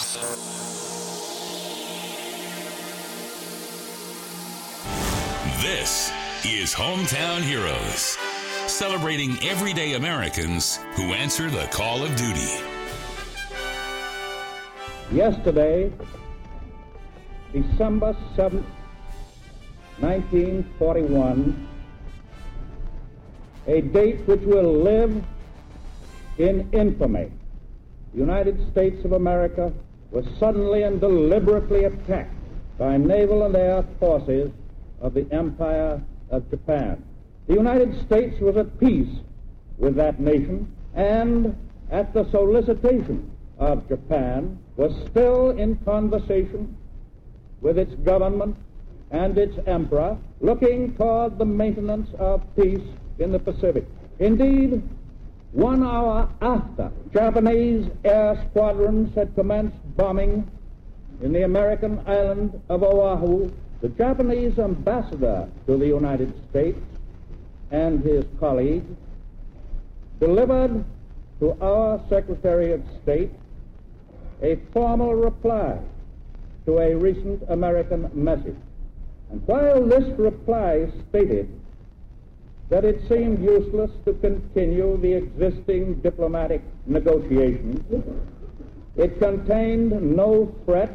This is Hometown Heroes, celebrating everyday Americans who answer the call of duty. Yesterday, December 7th, 1941, a date which will live in infamy. The United States of America was suddenly and deliberately attacked by naval and air forces of the Empire of Japan. The United States was at peace with that nation and, at the solicitation of Japan, was still in conversation with its government and its emperor, looking toward the maintenance of peace in the Pacific. Indeed, 1 hour after Japanese air squadrons had commenced bombing in the American island of Oahu, the Japanese ambassador to the United States and his colleague delivered to our Secretary of State a formal reply to a recent American message. And while this reply stated that it seemed useless to continue the existing diplomatic negotiations, it contained no threat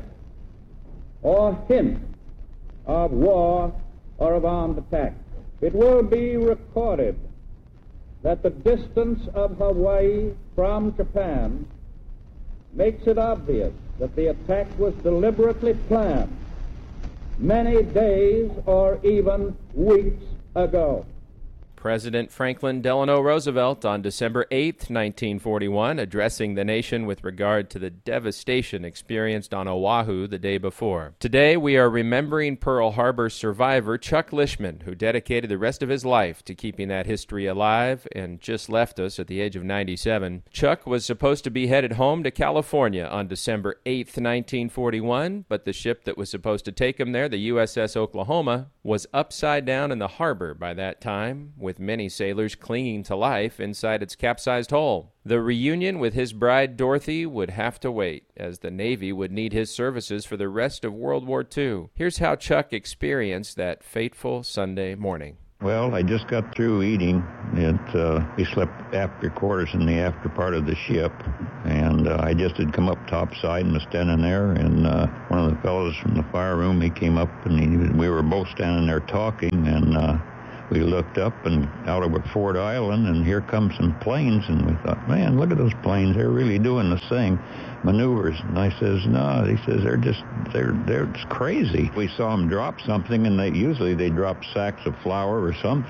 or hint of war or of armed attack. It will be recorded that the distance of Hawaii from Japan makes it obvious that the attack was deliberately planned many days or even weeks ago. President Franklin Delano Roosevelt on December 8, 1941, addressing the nation with regard to the devastation experienced on Oahu the day before. Today, we are remembering Pearl Harbor survivor Chuck Lishman, who dedicated the rest of his life to keeping that history alive and just left us at the age of 97. Chuck was supposed to be headed home to California on December 8, 1941, but the ship that was supposed to take him there, the USS Oklahoma, was upside down in the harbor by that time, with many sailors clinging to life inside its capsized hull. The reunion with his bride Dorothy would have to wait, as the Navy would need his services for the rest of World War II. Here's how Chuck experienced that fateful Sunday morning. Well, I just got through eating. We slept after quarters in the after part of the ship, and I just had come up topside and was standing there, and one of the fellows from the fire room, he came up, and we were both standing there talking, and we looked up and out over Ford Island, and here come some planes, and we thought, man, look at those planes. They're really doing the thing, maneuvers. And I says, no, he says, they're it's crazy. We saw them drop something, and usually they drop sacks of flour or some,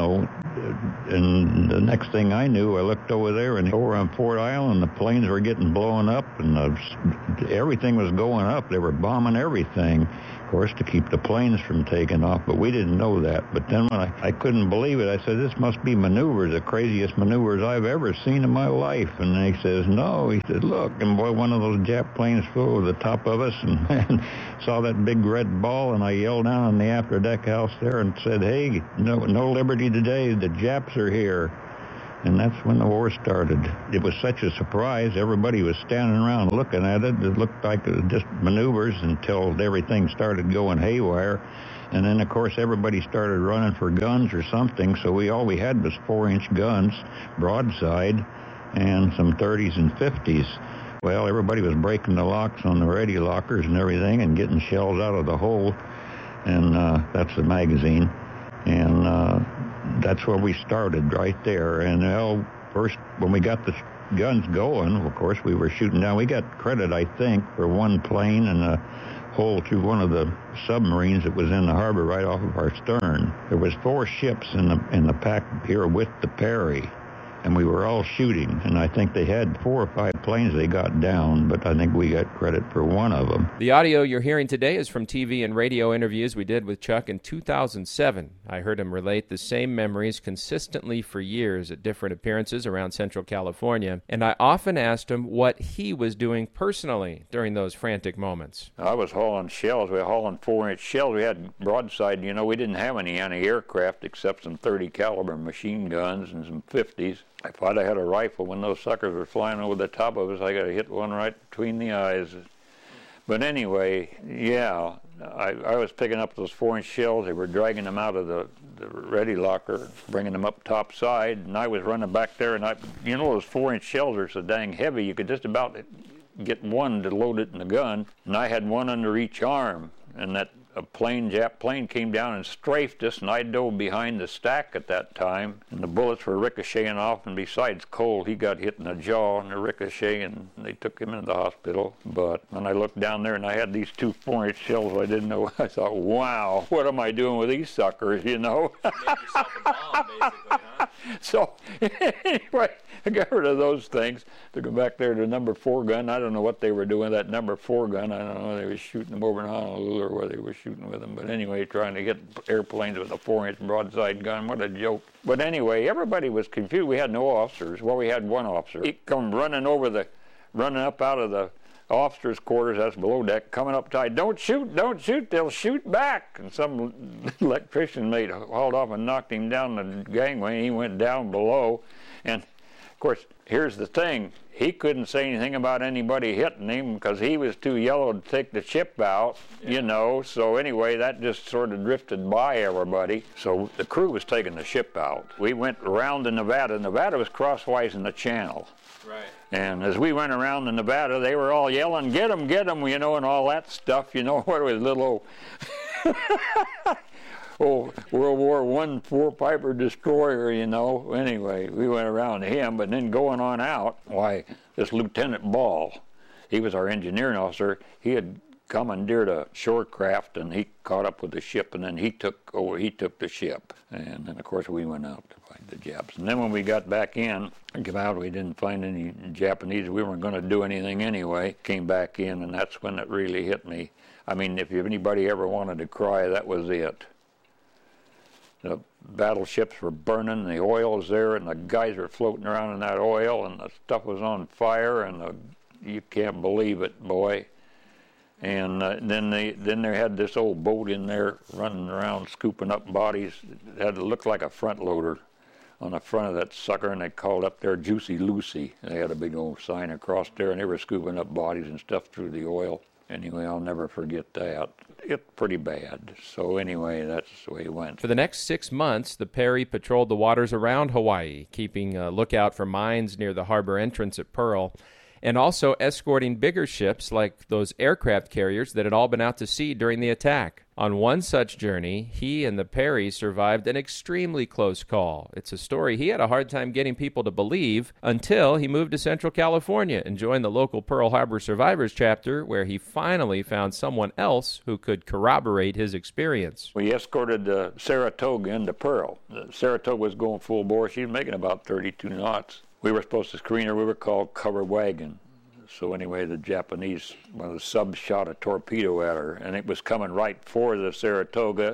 and the next thing I knew, I looked over there, and over on Ford Island, the planes were getting blown up, and everything was going up. They were bombing everything, of course, to keep the planes from taking off, but we didn't know that. But then when I couldn't believe it, I said, this must be maneuvers, the craziest maneuvers I've ever seen in my life. And he says, no. He said, look, and boy, one of those Jap planes flew over the top of us and saw that big red ball, and I yelled down on the after-deck house there and said, hey, no liberty today, the Japs are here. And that's when the war started. It was such a surprise. Everybody was standing around looking at it. It looked like it was just maneuvers until everything started going haywire. And then, of course, everybody started running for guns or something. So all we had was 4-inch guns, broadside, and some 30s and 50s. Well, everybody was breaking the locks on the ready lockers and everything and getting shells out of the hole. And that's the magazine. And that's where we started, right there. And first, when we got the guns going, of course, we were shooting down. We got credit, I think, for one plane and a hole through one of the submarines that was in the harbor right off of our stern. There was 4 ships in the pack here with the Perry, and we were all shooting. And I think they had 4 or 5 planes they got down, but I think we got credit for one of them. The audio you're hearing today is from TV and radio interviews we did with Chuck in 2007. I heard him relate the same memories consistently for years at different appearances around Central California, and I often asked him what he was doing personally during those frantic moments. I was hauling shells. We were hauling 4-inch shells. We had broadside. We didn't have any anti-aircraft except some 30 caliber machine guns and some 50s. If I'd have had a rifle when those suckers were flying over the top of us, I got to hit one right between the eyes. But anyway, yeah, I was picking up those 4-inch shells. They were dragging them out of the ready locker, bringing them up top side, and I was running back there, and you know those 4-inch shells are so dang heavy, you could just about get one to load it in the gun, and I had one under each arm, and that Jap plane came down and strafed us, and I dove behind the stack at that time, and the bullets were ricocheting off, and besides Cole, he got hit in the jaw and the ricochet, and they took him into the hospital. But when I looked down there and I had these 2 4-inch shells I didn't know, I thought, wow, what am I doing with these suckers, you know? Make yourself a bomb, basically, huh? So, anyway, I got rid of those things. Took them back there to the number 4 gun. I don't know what they were doing with that number 4 gun. I don't know if they were shooting them over in Honolulu or where they were shooting with them. But anyway, trying to get airplanes with a 4-inch broadside gun. What a joke. But anyway, everybody was confused. We had no officers. Well, we had one officer. He come running up out of the officers' quarters, that's below deck, coming up tight. Don't shoot, they'll shoot back. And some electrician mate hauled off and knocked him down the gangway, and he went down below. And of course, here's the thing. He couldn't say anything about anybody hitting him because he was too yellow to take the ship out, you know. So anyway, that just sort of drifted by everybody. So the crew was taking the ship out. We went around the Nevada. Nevada was crosswise in the channel. Right. And as we went around the Nevada, they were all yelling, get 'em, you know, and all that stuff, you know, what was little World War I 4 destroyer, you know. Anyway, we went around him, but then going on out, why, this Lieutenant Ball, he was our engineering officer. He had commandeered a shore craft, and he caught up with the ship, and then he took the ship. And then, of course, we went out to find the Japs. And then when we got back in, came out, we didn't find any Japanese. We weren't going to do anything anyway. Came back in, and that's when it really hit me. I mean, if anybody ever wanted to cry, that was it. The battleships were burning, the oil was there, and the guys were floating around in that oil, and the stuff was on fire, and you can't believe it, boy. And then they had this old boat in there running around scooping up bodies. It had to look like a front loader on the front of that sucker, and they called up there Juicy Lucy. They had a big old sign across there, and they were scooping up bodies and stuff through the oil. Anyway, I'll never forget that. It's pretty bad. So anyway, that's the way it went. For the next 6 months, the Perry patrolled the waters around Hawaii, keeping a lookout for mines near the harbor entrance at Pearl, and also escorting bigger ships like those aircraft carriers that had all been out to sea during the attack. On one such journey, he and the Perry survived an extremely close call. It's a story he had a hard time getting people to believe until he moved to Central California and joined the local Pearl Harbor Survivors chapter, where he finally found someone else who could corroborate his experience. We escorted the Saratoga into Pearl. The Saratoga was going full bore. She was making about 32 knots. We were supposed to screen her. We were called covered wagon. So anyway, the Japanese, one of the subs shot a torpedo at her, and it was coming right for the Saratoga.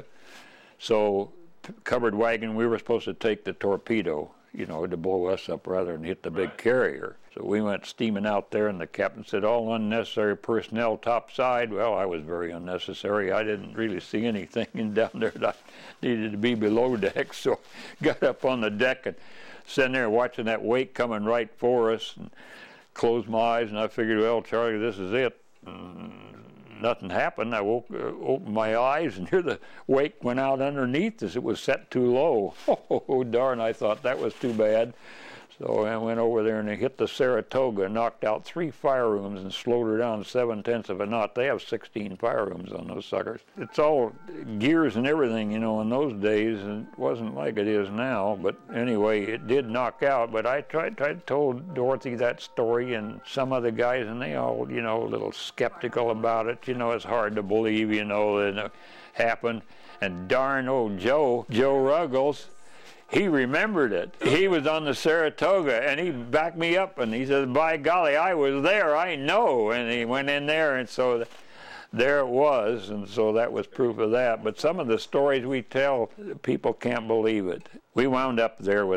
So covered wagon, we were supposed to take the torpedo, you know, to blow us up rather than hit the big carrier. So we went steaming out there, and the captain said, all unnecessary personnel topside. Well, I was very unnecessary. I didn't really see anything down there that I needed to be below deck, so got up on the deck and sitting there watching that wake coming right for us, and closed my eyes, and I figured, well, Charlie, this is it. Nothing happened. I opened my eyes, and here the wake went out underneath us. It was set too low. Oh, darn, I thought that was too bad. So I went over there and I hit the Saratoga, knocked out 3 fire rooms and slowed her down 7/10 of a knot. They have 16 fire rooms on those suckers. It's all gears and everything, you know, in those days, and it wasn't like it is now. But anyway, it did knock out. But I told Dorothy that story and some other guys, and they all, you know, a little skeptical about it. You know, it's hard to believe, you know, that it happened. And darn old Joe Ruggles, he remembered it. He was on the Saratoga, and he backed me up, and he said, by golly, I was there, I know. And he went in there, and so there it was, and so that was proof of that. But some of the stories we tell, people can't believe it. We wound up there with that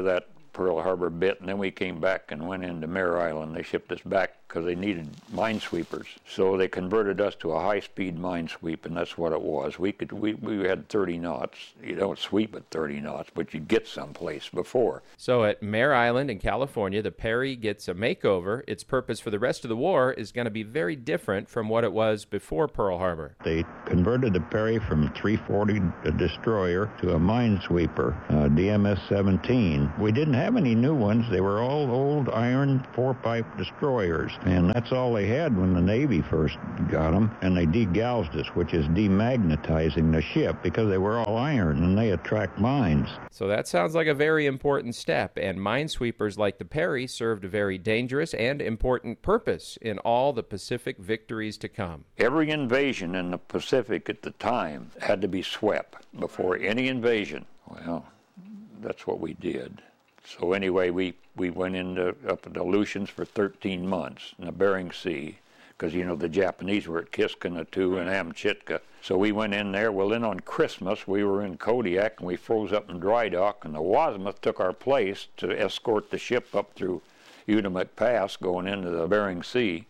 Pearl Harbor bit, and then we came back and went into Mare Island. They shipped us back because they needed minesweepers. So they converted us to a high-speed minesweep, and that's what it was. We had 30 knots. You don't sweep at 30 knots, but you get someplace before. So at Mare Island in California, the Perry gets a makeover. Its purpose for the rest of the war is going to be very different from what it was before Pearl Harbor. They converted the Perry from 340 destroyer to a minesweeper, DMS-17. We didn't have any new ones. They were all old iron four-pipe destroyers, and that's all they had when the Navy first got them. And they degalsed us, which is demagnetizing the ship, because they were all iron and they attract mines. So that sounds like a very important step, and minesweepers like the Perry served a very dangerous and important purpose in all the Pacific victories to come. Every invasion in the Pacific at the time had to be swept before any invasion. Well, that's what we did. So anyway, we went up at the Aleutians for 13 months in the Bering Sea, because, you know, the Japanese were at Kiskonatu and Amchitka. So we went in there. Well, then on Christmas, we were in Kodiak, and we froze up in dry dock, and the Wasmuth took our place to escort the ship up through Unimak Pass going into the Bering Sea.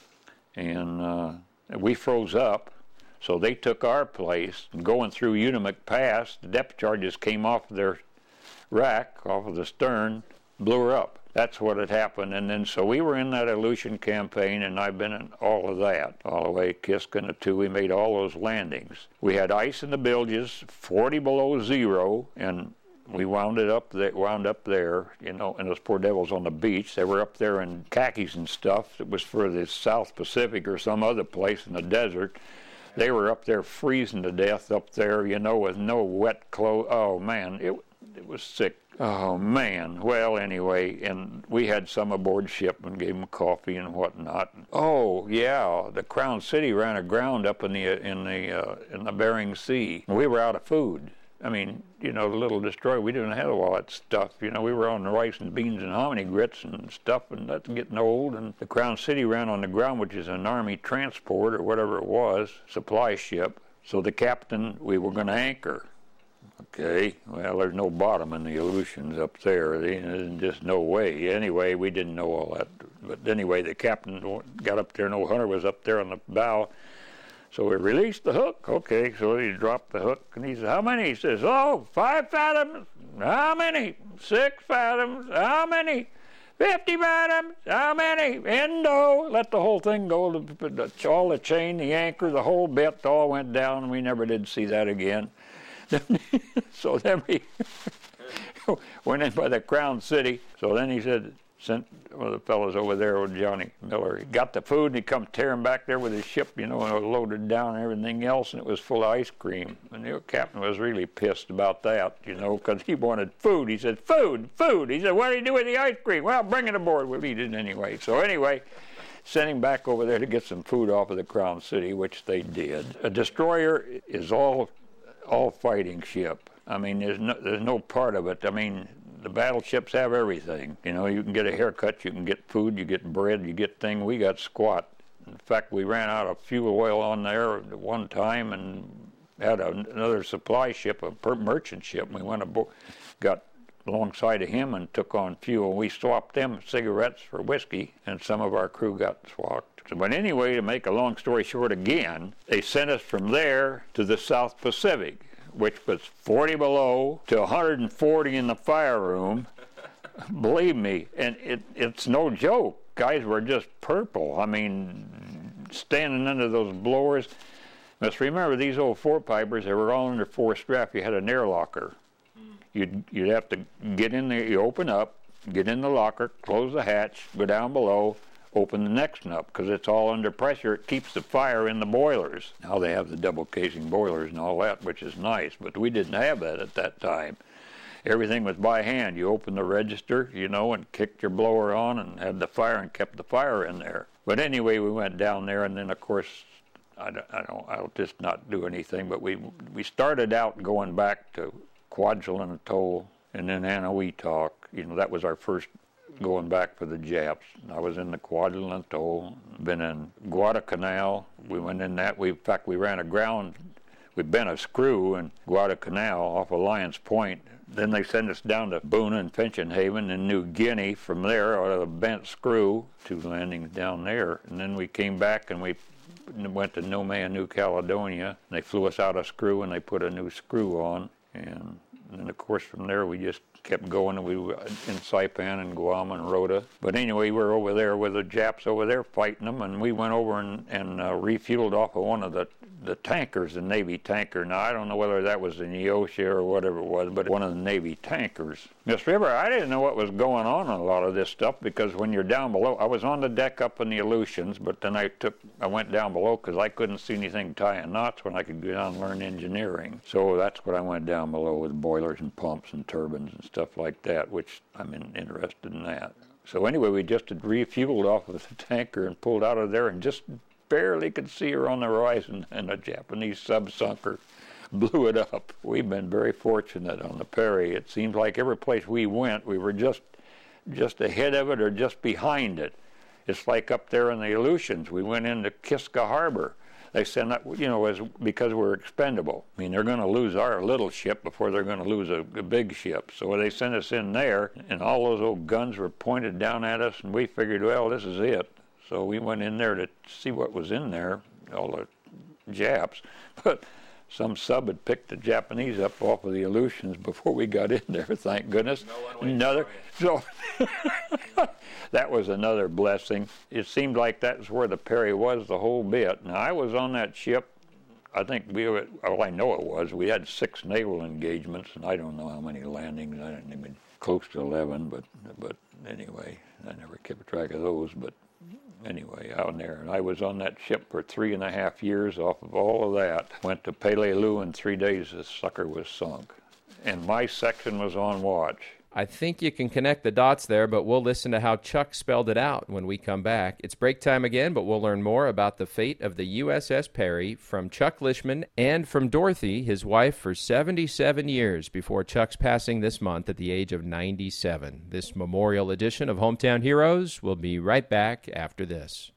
And we froze up, so they took our place. And going through Unimak Pass, the depth charges came off their rack, off of the stern, blew her up. That's what had happened. And then so we were in that Aleutian campaign, and I've been in all of that, all the way Kiskonatu. We made all those landings. We had ice in the bilges, 40 below zero, and we wound up there, you know, and those poor devils on the beach. They were up there in khakis and stuff. It was for the South Pacific or some other place in the desert. They were up there freezing to death up there, you know, with no wet clothes. Oh, man, it was sick. Oh, man. Well, anyway, and we had some aboard ship and gave them coffee and whatnot. Oh, yeah, the Crown City ran aground up in the Bering Sea. We were out of food. I mean, you know, the little destroyer, we didn't have all that stuff. You know, we were on rice and beans and hominy grits and stuff, and that's getting old. And the Crown City ran on the ground, which is an Army transport or whatever it was, supply ship. So the captain, we were going to anchor. Okay, well, there's no bottom in the Aleutians up there. There's just no way. Anyway, we didn't know all that. But anyway, the captain got up there, and old Hunter was up there on the bow. So we released the hook. Okay, so he dropped the hook, and he said, how many? He says, 5 fathoms. How many? 6 fathoms. How many? 50 fathoms. How many? Endo. Let the whole thing go. All the chain, the anchor, the whole bit, all went down, and we never did see that again. So then we went in by the Crown City. So then he sent one of the fellows over there, old Johnny Miller. He got the food, and he come tearing back there with his ship, you know, and it was loaded down and everything else, and it was full of ice cream. And the captain was really pissed about that, you know, because he wanted food. He said, food. He said, what do you do with the ice cream? Well, bring it aboard. We'll eat it anyway. So anyway, sent him back over there to get some food off of the Crown City, which they did. A destroyer is all fighting ship. I mean, there's no part of it. I mean, the battleships have everything. You know, you can get a haircut, you can get food, you get bread, you get thing. We got squat. In fact, we ran out of fuel oil on there at one time and had another supply ship, a merchant ship. We went aboard, got alongside of him and took on fuel. We swapped them cigarettes for whiskey, and some of our crew got swapped. But anyway, to make a long story short again, they sent us from there to the South Pacific, which was 40 below to 140 in the fire room. Believe me, and it's no joke. Guys were just purple. I mean, standing under those blowers. Must remember, these old four-pipers, they were all under four-strap. You had an air locker. You'd have to get in there, you open up, get in the locker, close the hatch, go down below, open the next one up, because it's all under pressure. It keeps the fire in the boilers. Now they have the double casing boilers and all that, which is nice, but we didn't have that at that time. Everything was by hand. You opened the register, you know, and kicked your blower on and had the fire and kept the fire in there. But anyway, we went down there, and then of course, I'll just not do anything, but we started out going back to Kwajalein Atoll and then Eniwetok. You know, that was our first going back for the Japs. I was in the Kwajalein Atoll, been in Guadalcanal. We went in that. In fact, we ran aground. We bent a screw in Guadalcanal off of Lyons Point Then they sent us down to Boona and Finchonhaven in New Guinea. From there, out of the Bent Screw, 2 landings down there. And then we came back and we went to Nome, New Caledonia. They flew us out of Screw and they put a new screw on. And then, of course, from there we just kept going. We were in Saipan and Guam and Rota. But anyway, we were over there with the Japs over there fighting them, and we went over and refueled off of one of the tankers, the Navy tanker. Now, I don't know whether that was the Neosha or whatever it was, but one of the Navy tankers. Miss River, I didn't know what was going on a lot of this stuff, because when you're down below, I was on the deck up in the Aleutians, but then I went down below because I couldn't see anything tying knots when I could go down and learn engineering. So that's what I went down below, with boilers and pumps and turbines and stuff like that, which I'm interested in that. So anyway, we just had refueled off of the tanker and pulled out of there and just barely could see her on the horizon, and a Japanese sub-sunker blew it up. We've been very fortunate on the Perry. It seems like every place we went, we were just ahead of it or just behind it. It's like up there in the Aleutians. We went into Kiska Harbor. They said that, because we're expendable. I mean, they're going to lose our little ship before they're going to lose a big ship. So they sent us in there, and all those old guns were pointed down at us, and we figured, well, this is it. So we went in there to see what was in there, all the Japs. But some sub had picked the Japanese up off of the Aleutians before we got in there, thank goodness. So that was another blessing. It seemed like that's where the Perry was the whole bit. Now, I was on that ship, I think I know it was. We had 6 naval engagements, and I don't know how many landings. I didn't even close to 11, but anyway, I never kept track of those. But anyway, out there, and I was on that ship for 3.5 years. Off of all of that, went to Peleliu in 3 days. The sucker was sunk, and my section was on watch. I think you can connect the dots there, but we'll listen to how Chuck spelled it out when we come back. It's break time again, but we'll learn more about the fate of the USS Perry from Chuck Lishman and from Dorothy, his wife for 77 years before Chuck's passing this month at the age of 97. This memorial edition of Hometown Heroes will be right back after this.